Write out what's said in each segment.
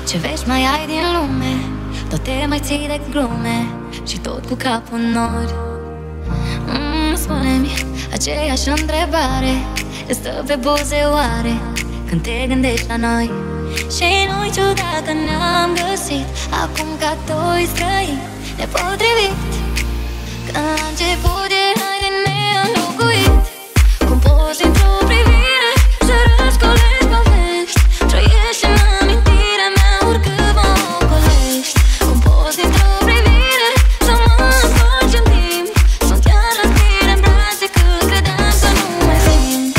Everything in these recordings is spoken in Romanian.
Ce vești mai ai din lume? Tot te mai ții de glume și tot cu capul în nori. Spune-mi aceeași întrebare îți stă pe buze oare când te gândești la noi? Și nu-i ciudat că ne-am găsit acum ca doi străini nepotrivit. Când la început erai de neînlocuit. Cum poți dintr-o privire să răscolești povești, trăiești în amintirea mea oricât mă ocolești. Cum poți dintr-o privire să mă întorci în timp, sunt iar la tine în brațe când credeam că nu mai simt.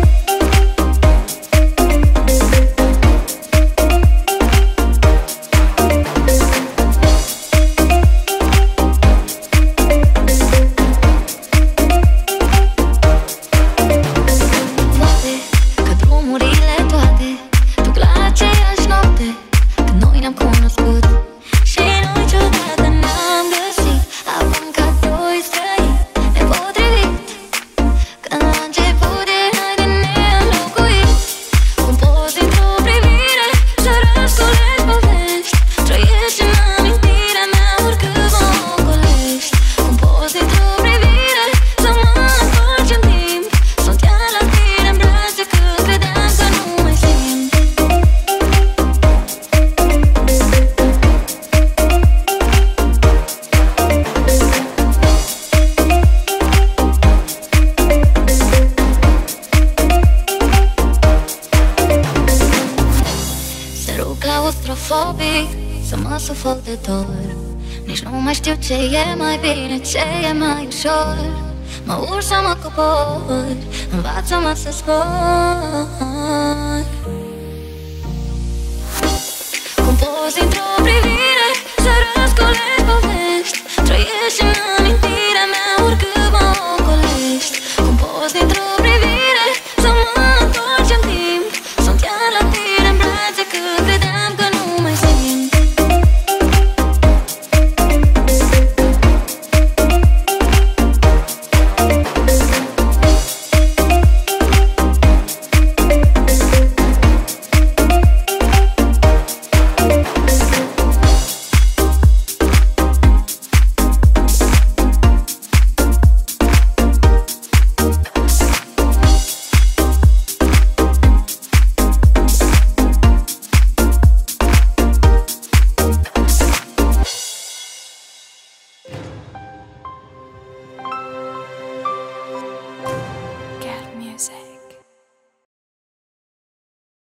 Să mă sufoc de dor, nici nu mai știu ce e mai bine, ce e mai ușor. Mă urc să mă cobor, învață-mă să zbor.